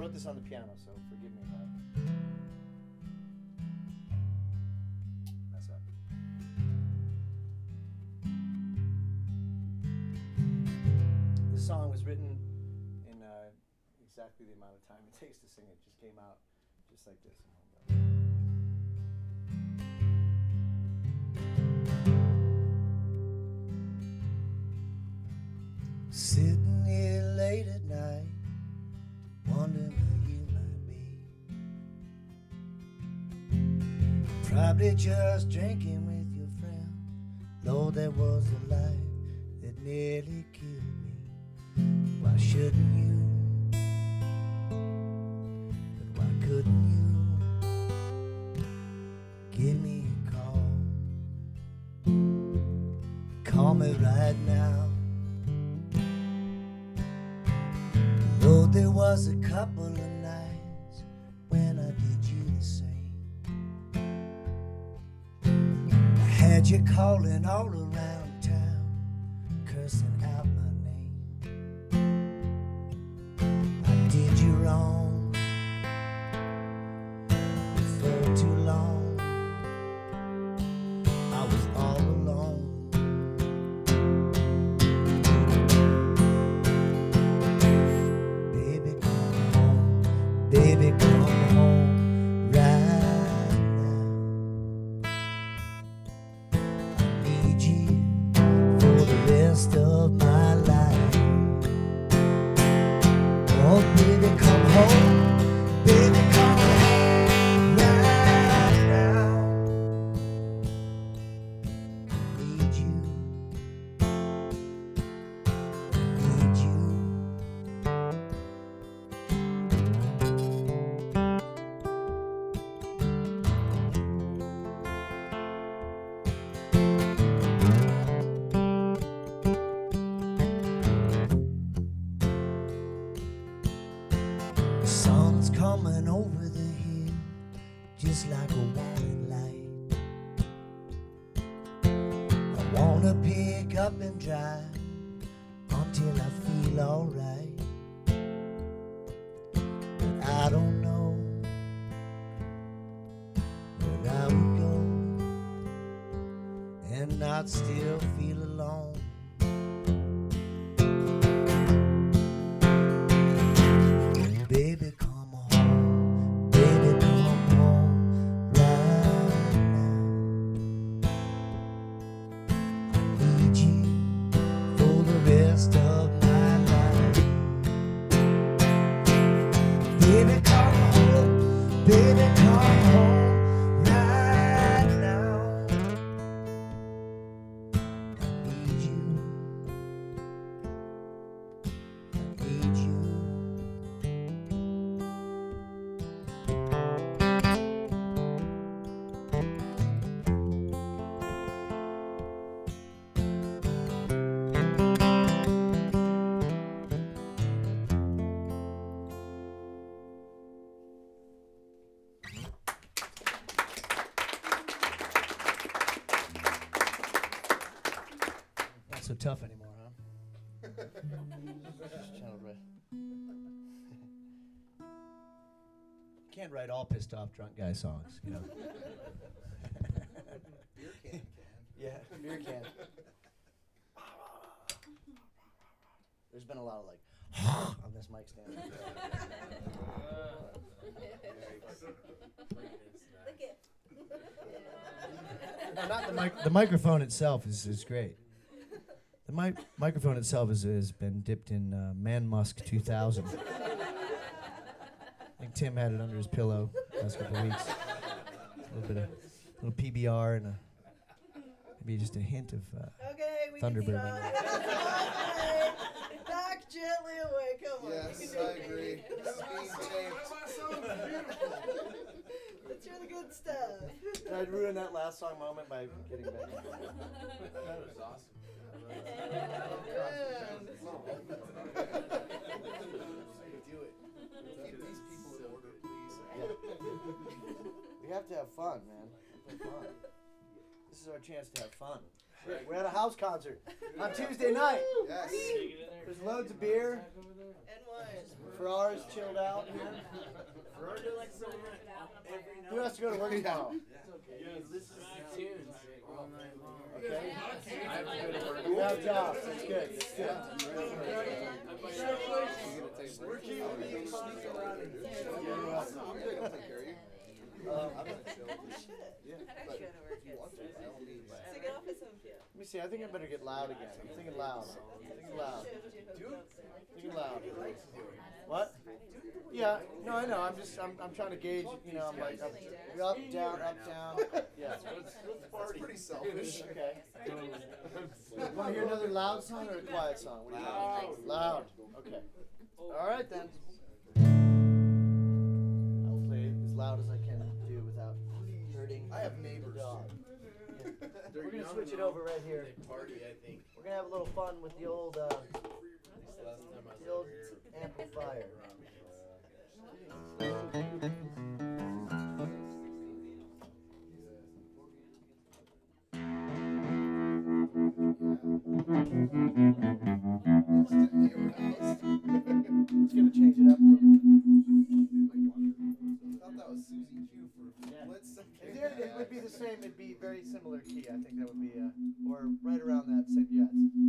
wrote this on the piano, so forgive me if I mess up. This song was written in exactly the amount of time it takes to sing it. Just came out just like this. Sitting here late at night, wondering where you might be. Probably just drinking with your friend. Lord, there was a life that nearly killed me. Why shouldn't you? But why couldn't you? Give me a call. Call me right now. Though there was a couple of nights when I did you the same. I had you calling all around town, cursing out my name. I did you wrong for too long. I was all alone. Baby, come home right now. I need you for the rest of my life. Oh, baby, come home. Baby, come home right now. I need you. I need you. The sun's coming over the hill, just like a warning light. I wanna pick up and drive until I feel alright. But I don't know where I would go and not still feel alone. Baby, come home. Baby, come home right now. I need you for the rest of my life. Baby, come home. Baby, come home right now. I need you. I need you. Not so tough anymore, huh? Just trying to write. Can't write all pissed off drunk guy songs, you know. Beer can. Yeah, beer can. There's been a lot of like on this mic stand. No, not the mic. The microphone itself is great. The microphone itself has been dipped in Man Musk 2000. I think Tim had it under his pillow last couple of weeks. A little PBR and maybe just a hint of Okay, we Thunderbird. can back gently away. Come on. Yes, you can do I it. agree. It's being taped. Let's hear the good stuff. Did I ruin that last song moment by getting back? That was awesome. Do it. Keep these people in order, please. We have to have fun, man. Have fun. This is our chance to have fun. We're at a house concert on Tuesday night. Yes. There's loads of beer. And wine. Ferrara's chilled out here. Who has to go to work tomorrow? Okay. We have jobs. That's good. That's good. We're cute. You should. Sing it off as some kid. Let me see. I think I better get loud again. I'm thinking loud. Thinking loud. Thinking loud. What? Yeah. No, I know. I'm trying to gauge. You know, I'm like up, down, up, down. Yeah. That's pretty selfish. Okay. Want to hear another loud song or a quiet song? What do you think? Loud. Okay. All right then. I'll play it as loud as I can do without hurting. I have neighbors. the dog. They're We're gonna young switch it and over right here. They party, I think. We're gonna have a little fun with the old At least the last time I was the old over here. amplifier. It's gonna change it up a little bit. I thought that was Susie Q for a split second. It would be the same. It'd be very similar key. I think that would be, or right around that same. Yeah.